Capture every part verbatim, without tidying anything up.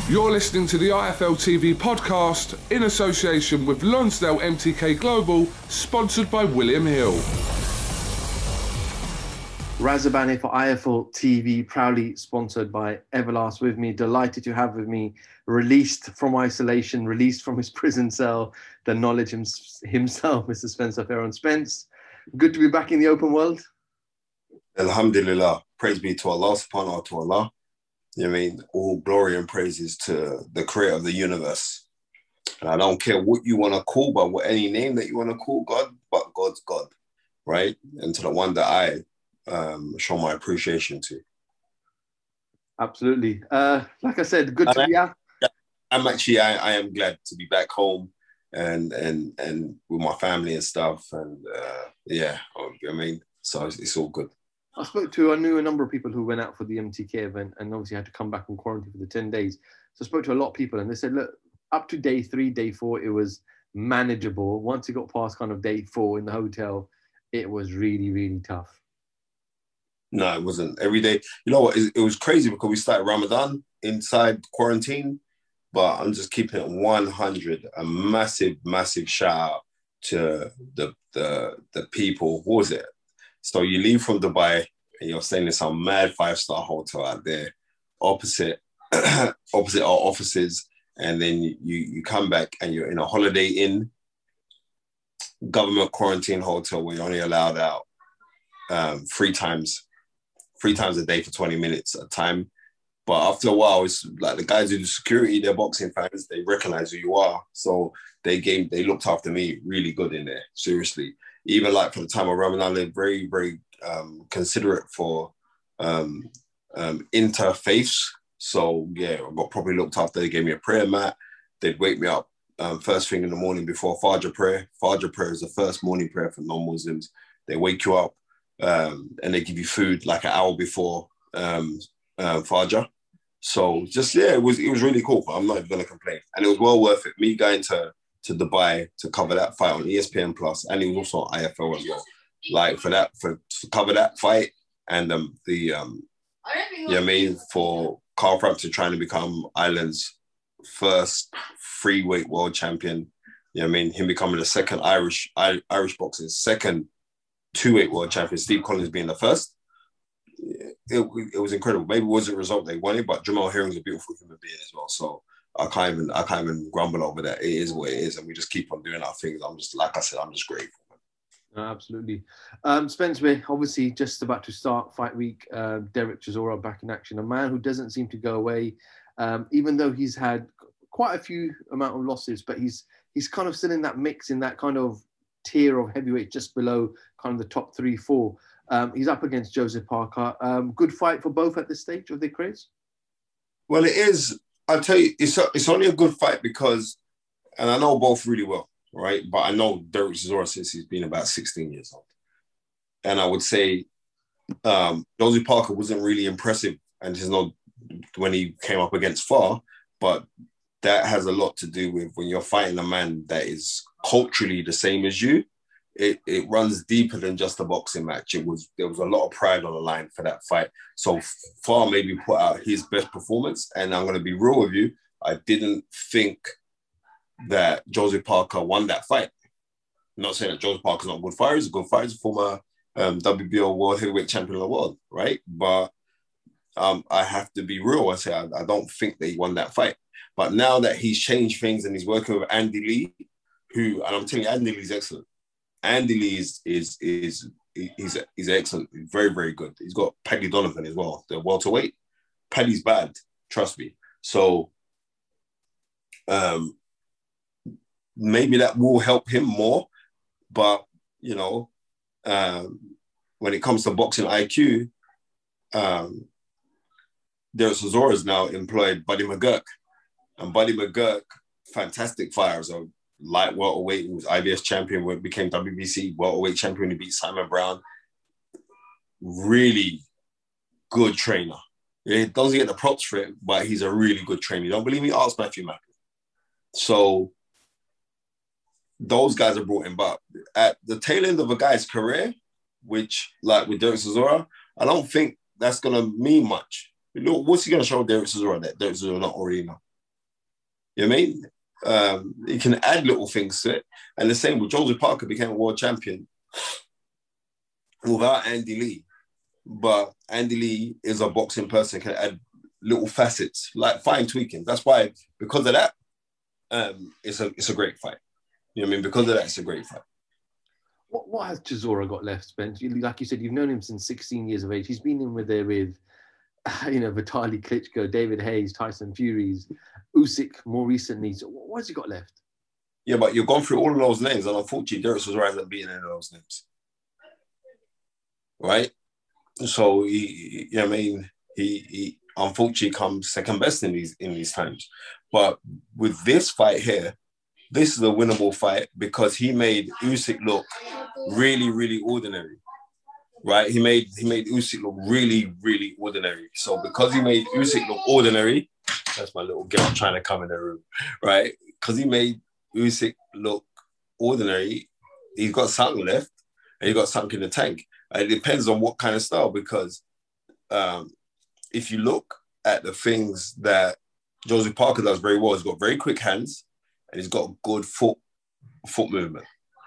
You're listening to the I F L T V podcast in association with Lonsdale M T K Global, sponsored by William Hill. Razabane for I F L T V, proudly sponsored by Everlast with me. Delighted to have with me, released from isolation, released from his prison cell, the knowledge himself, Mister Spencer Farron. Spence, good to be back in the open world. Alhamdulillah. Praise be to Allah, subhanahu wa ta'ala. You know what I mean? All glory and praises to the creator of the universe. And I don't care what you want to call, but what any name that you want to call God, but God's God, right? And to the one that I um, show my appreciation to. Absolutely. Uh, like I said, good to and be out. I'm actually, I, I am glad to be back home and and and with my family and stuff. And uh, yeah, I mean, so it's, it's all good. I spoke to, I knew a number of people who went out for the M T K event and obviously had to come back and quarantine for the ten days. So I spoke to a lot of people and they said, look, up to day three, day four, it was manageable. Once it got past kind of day four in the hotel, it was really, really tough. No, it wasn't. Every day, you know what, it, it was crazy because we started Ramadan inside quarantine, but I'm just keeping it one hundred. A massive, massive shout out to the, the, the people. What was it? So you leave from Dubai and you're staying in some mad five-star hotel out there, opposite opposite our offices, and then you, you come back and you're in a Holiday Inn, government quarantine hotel where you're only allowed out um, three times, three times a day for twenty minutes at a time. But after a while, it's like the guys who do security, they're boxing fans, they recognize who you are. So they gave, they looked after me really good in there, seriously. Even like for the time of Ramadan, they're very, very um, considerate for um, um, interfaiths. So yeah, I got probably looked after. They gave me a prayer mat. They'd wake me up um, first thing in the morning before Fajr prayer. Fajr prayer is the first morning prayer for non-Muslims. They wake you up um, and they give you food like an hour before um, uh, Fajr. So just, yeah, it was it was really cool. I'm not even going to complain. And it was well worth it. Me going to to Dubai to cover that fight on E S P N Plus, and it was also on I F L as well. Like for that, for to cover that fight and um, the, um, you know what I mean, for Carl Frampton trying to become Ireland's first free weight world champion. You know what I mean? Him becoming the second Irish Irish boxing, second two weight world champion, Steve Collins being the first. It, it was incredible. Maybe it wasn't the result they wanted, but Jamal Herring's a beautiful human being as well. So I can't even I can't even grumble over that. It is what it is, and we just keep on doing our things. I'm just, like I said, I'm just grateful. No, absolutely. Um, Spence, we're obviously just about to start fight week. Uh, Derek Chisora back in action, a man who doesn't seem to go away, um, even though he's had quite a few amount of losses, but he's he's kind of still in that mix, in that kind of tier of heavyweight, just below kind of the top three, four. Um, he's up against Joseph Parker. Um, good fight for both at this stage of their careers? Well, it is. I'll tell you, it's a, it's only a good fight because, and I know both really well, right? But I know Derek Chisora since he's been about sixteen years old. And I would say um, Joseph Parker wasn't really impressive, and he's not when he came up against Farr, but that has a lot to do with when you're fighting a man that is culturally the same as you. It, it runs deeper than just a boxing match. It was there was a lot of pride on the line for that fight. So Farr maybe put out his best performance, and I'm going to be real with you. I didn't think that Joseph Parker won that fight. I'm not saying that Joseph Parker's not a good fighter. He's a good fighter. He's a former um, W B O World Heavyweight Champion of the world, right? But um, I have to be real. I say I, I don't think that he won that fight. But now that he's changed things and he's working with Andy Lee, who, and I'm telling you, Andy Lee's excellent. Andy Lee is is is he's he's excellent, very very good. He's got Paddy Donovan as well, the welterweight. Paddy's bad, trust me. So um, maybe that will help him more. But you know, um, when it comes to boxing I Q, um, Derek Chisora has now employed Buddy McGurk, and Buddy McGurk, fantastic fighter. So light welterweight, he was I B S champion, became W B C welterweight champion, he beat Simon Brown. Really good trainer. He doesn't get the props for it, but he's a really good trainer. You don't believe me? Ask Matthew Mack. So those guys are brought in, but at the tail end of a guy's career, which like with Derek Chisora, I don't think that's gonna mean much. You know, what's he gonna show Derek Chisora that Derek Chisora not already know? You know what I mean? Um, you can add little things to it. And the same with Joseph Parker became a world champion without Andy Lee. But Andy Lee is a boxing person, can add little facets, like fine tweaking. That's why, because of that, um, it's a it's a great fight. You know what I mean? Because of that, it's a great fight. What what has Chisora got left, Spence? Like you said, you've known him since sixteen years of age. He's been in with there with, you know, Vitaly Klitschko, David Hayes, Tyson Furies, Usyk more recently. So what has he got left? Yeah, but you've gone through all of those names, and unfortunately, Derek Chisora hasn't been in any of those names. Right? So, he, you know what I mean? He, he unfortunately comes second best in these in these times. But with this fight here, this is a winnable fight because he made Usyk look really, really ordinary. Right? He made he made Usyk look really, really ordinary. So because he made Usyk look ordinary, that's my little girl trying to come in the room, right? Because he made Usyk look ordinary, he's got something left and he got something in the tank. And it depends on what kind of style, because um, if you look at the things that Joseph Parker does very well, he's got very quick hands and he's got good foot foot movement.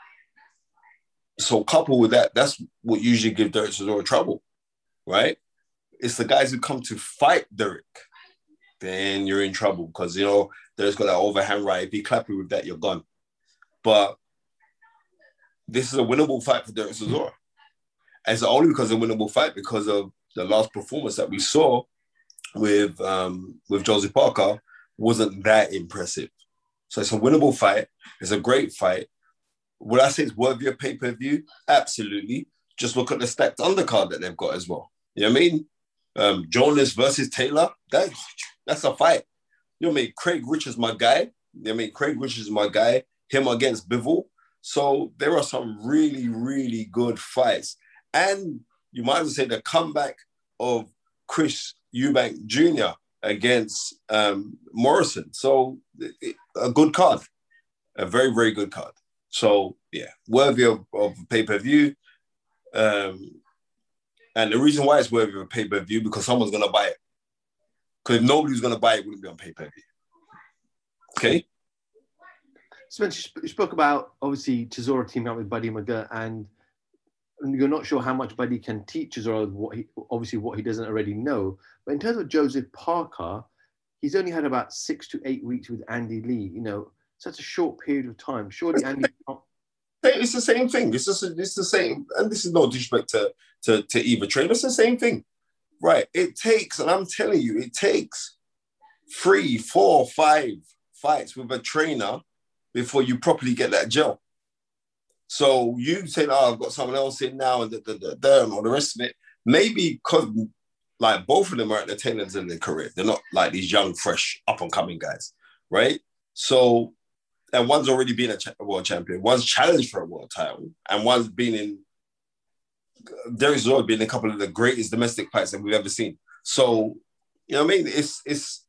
So coupled with that, that's what usually gives Derek Chisora trouble, right? It's the guys who come to fight Derek, then you're in trouble because, you know, Derek's got that overhand right. If you clap you with that, you're gone. But this is a winnable fight for Derek Chisora. And it's only because of a winnable fight because of the last performance that we saw with um, with Joseph Parker wasn't that impressive. So it's a winnable fight. It's a great fight. Would I say it's worthy of pay-per-view? Absolutely. Just look at the stacked undercard that they've got as well. You know what I mean? Um, Jonas versus Taylor, that, that's a fight. You know what I mean? Craig Richards, my guy. You know what I mean? Craig Richards is my guy. Him against Bivol. So there are some really, really good fights. And you might as well say the comeback of Chris Eubank Junior against um, Morrison. So a good card. A very, very good card. So, yeah, worthy of, of pay-per-view. Um, and the reason why it's worthy of pay-per-view, because someone's going to buy it. Because if nobody was going to buy it, it wouldn't be on pay-per-view. Okay? Spence, you spoke about, obviously, Chisora teaming up with Buddy McGirt, and you're not sure how much Buddy can teach Chisora, what he, obviously what he doesn't already know. But in terms of Joseph Parker, he's only had about six to eight weeks with Andy Lee, you know, such a short period of time. Surely Andy... It's the same thing. It's just it's the same. And this is no disrespect to, to, to either trainer. It's the same thing. Right. It takes, and I'm telling you, it takes three, four, five fights with a trainer before you properly get that gel. So you say, oh, I've got someone else in now and da, da, da, da, and all the rest of it. Maybe because like both of them are at the tail ends of their career. They're not like these young, fresh, up-and-coming guys. Right? So and one's already been a, cha- a world champion, one's challenged for a world title, and one's been in, Derek Chisora been in a couple of the greatest domestic fights that we've ever seen. So, you know what I mean? It's, it's,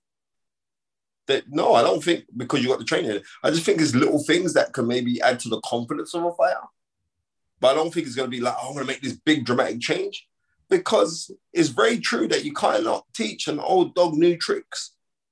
that, no, I don't think because you got the training. I just think it's little things that can maybe add to the confidence of a fighter. But I don't think it's going to be like, oh, I'm going to make this big dramatic change, because it's very true that you cannot teach an old dog new tricks.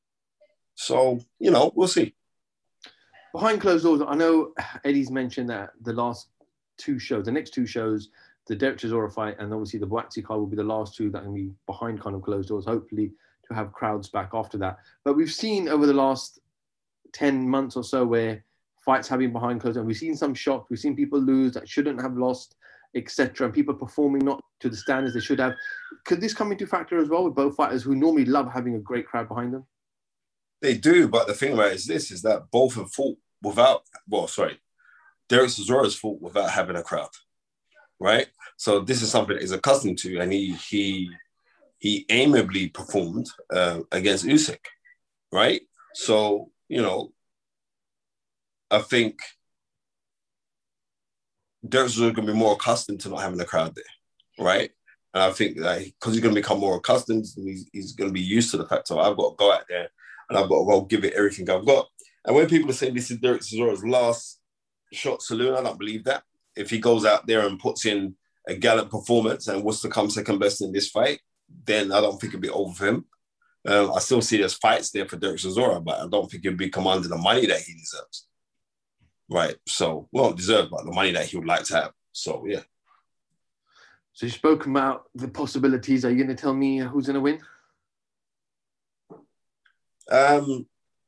So, you know, we'll see. Behind closed doors, I know Eddie's mentioned that the last two shows, the next two shows, the Derek Chisora fight and obviously the Buatsi card will be the last two that can be behind kind of closed doors, hopefully to have crowds back after that. But we've seen over the last ten months or so where fights have been behind closed doors. We've seen some shock. We've seen people lose that shouldn't have lost, et cetera. And people performing not to the standards they should have. Could this come into factor as well with both fighters who normally love having a great crowd behind them? They do, but the thing about it is this, is that both have fought without, well, sorry, Derek Chisora's fought without having a crowd, right? So this is something he's accustomed to, and he he he amiably performed uh, against Usyk, right? So, you know, I think Derek Chisora going to be more accustomed to not having a crowd there, right? And I think that because he's going to become more accustomed, he's, he's going to be used to the fact that I've got to go out there and I've got to go give it everything I've got. And when people are saying this is Derek Chisora's last shot saloon, I don't believe that. If he goes out there and puts in a gallant performance and wants to come second best in this fight, then I don't think it'll be over for him. Um, I still see there's fights there for Derek Chisora, but I don't think he'll be commanding the money that he deserves. Right. So, well, not deserve, but the money that he would like to have. So, yeah. So you've spoken about the possibilities. Are you going to tell me who's going to win? Um,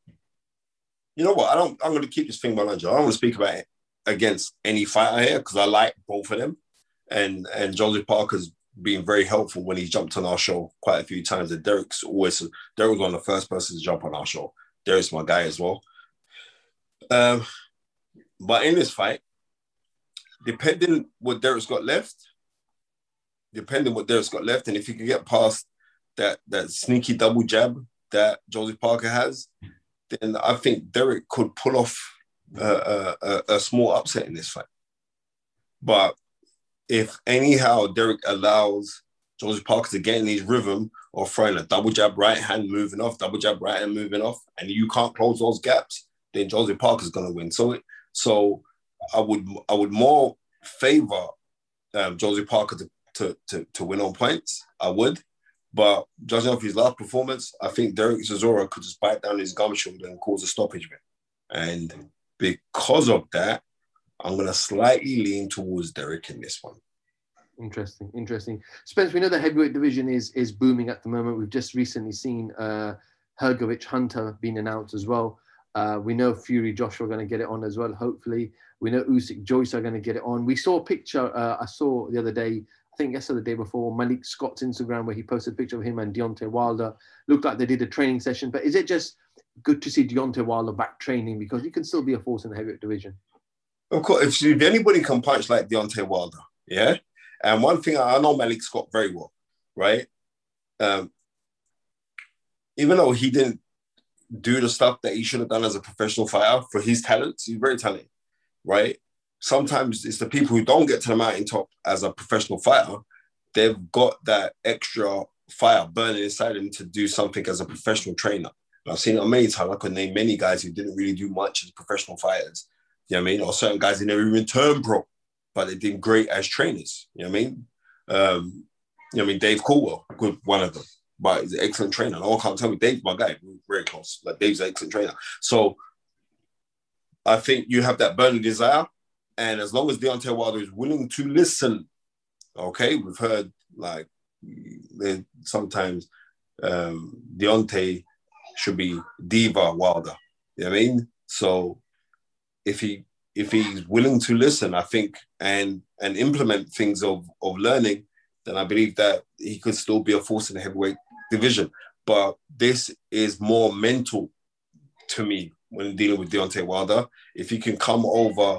you know what? I don't. I'm going to keep this thing behind you. I don't want to speak about it against any fighter here because I like both of them, and and Joseph Parker's been very helpful when he jumped on our show quite a few times. And Derek's always Derek was one of the first persons to jump on our show. Derek's my guy as well. Um, but in this fight, depending what Derek's got left, depending what Derek's got left, and if he can get past that that sneaky double jab that Joseph Parker has, then I think Derek could pull off a, a, a small upset in this fight. But if anyhow Derek allows Joseph Parker to get in his rhythm of throwing a double jab right hand moving off, double jab right hand moving off, and you can't close those gaps, then Joseph Parker's going to win. So, so I would I would more favor um, Joseph Parker to, to to to win on points. I would. But judging off his last performance, I think Derek Chisora could just bite down his gum shoulder and cause a stoppage. And because of that, I'm going to slightly lean towards Derek in this one. Interesting, interesting. Spence, we know the heavyweight division is is booming at the moment. We've just recently seen uh, Hrgovic Hunter being announced as well. Uh, we know Fury Joshua are going to get it on as well, hopefully. We know Usyk Joyce are going to get it on. We saw a picture uh, I saw the other day, I think yesterday, the day before, Malik Scott's Instagram, where he posted a picture of him and Deontay Wilder. Looked like they did a training session. But is it just good to see Deontay Wilder back training because he can still be a force in the heavyweight division? Of course, if anybody can punch like Deontay Wilder, yeah? And one thing, I know Malik Scott very well, right? Um, even though he didn't do the stuff that he should have done as a professional fighter for his talents, he's very talented, right? Sometimes it's the people who don't get to the mountaintop as a professional fighter, they've got that extra fire burning inside them to do something as a professional trainer. And I've seen it many times. I could name many guys who didn't really do much as professional fighters. You know what I mean? Or certain guys who never even turned pro, but they did great as trainers. You know what I mean? Um, you know what I mean? Dave Caldwell, good one of them, but he's an excellent trainer. No one can't tell me Dave's my guy. We're very close. Like Dave's an excellent trainer. So I think you have that burning desire. And as long as Deontay Wilder is willing to listen, okay, we've heard like sometimes um, Deontay should be Diva Wilder. You know what I mean? So if he if he's willing to listen, I think, and and implement things of of learning, then I believe that he could still be a force in the heavyweight division. But this is more mental to me when dealing with Deontay Wilder. If he can come over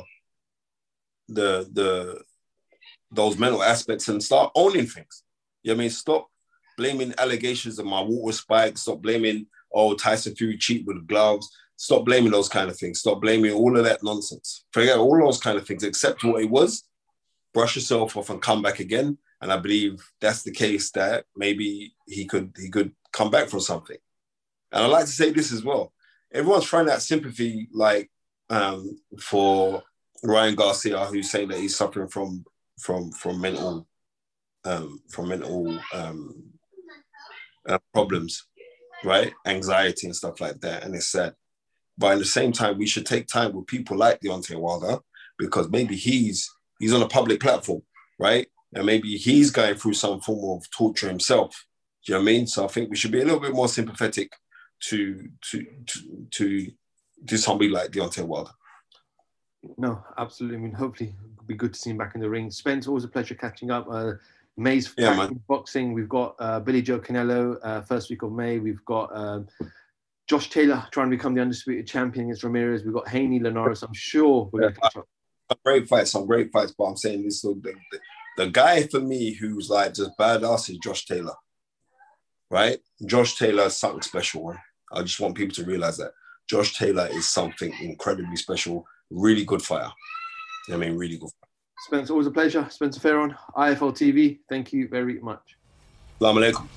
the the those mental aspects and start owning things. You know what I mean? Stop blaming allegations of my water spike. Stop blaming, oh, Tyson Fury cheat with gloves. Stop blaming those kind of things. Stop blaming all of that nonsense. Forget all those kind of things. Accept what it was. Brush yourself off and come back again. And I believe that's the case that maybe he could he could come back from something. And I'd like to say this as well. Everyone's trying that sympathy like um, for Ryan Garcia, who's saying that he's suffering from from from mental um, from mental um, uh, problems, right? Anxiety and stuff like that, and it's sad. But at the same time, we should take time with people like Deontay Wilder because maybe he's he's on a public platform, right? And maybe he's going through some form of torture himself. Do you know what I mean? So I think we should be a little bit more sympathetic to to to to, to somebody like Deontay Wilder. No, absolutely. I mean, hopefully it'll be good to see him back in the ring. Spence, always a pleasure catching up. Uh, May's yeah, boxing. We've got uh, Billy Joe Canelo, uh, first week of May. We've got um, Josh Taylor trying to become the undisputed champion against Ramirez. We've got Haney Linares. I'm sure we're going to catch up. Some great fights, some great fights, but I'm saying this, so the, the, the guy for me who's like just badass is Josh Taylor, right? Josh Taylor is something special. Right? I just want people to realize that. Josh Taylor is something incredibly special, really good fighter. I mean, really good fighter. Spence, always a pleasure. Spencer Farron, I F L T V. Thank you very much. Assalamu alaikum.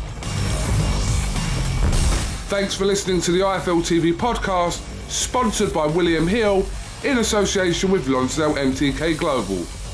Thanks for listening to the I F L T V podcast, sponsored by William Hill in association with Lonsdale M T K Global.